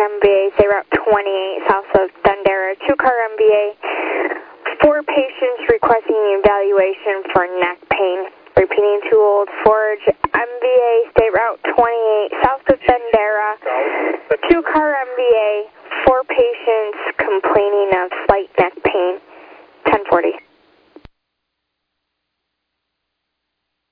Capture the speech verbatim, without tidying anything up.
M V A, State Route twenty-eight, south of Thundera. Two-car M V A. Four patients requesting evaluation for neck pain. Repeating to Old Forge, M V A, State Route twenty-eight, south of Thundera. Two-car M V A. Four patients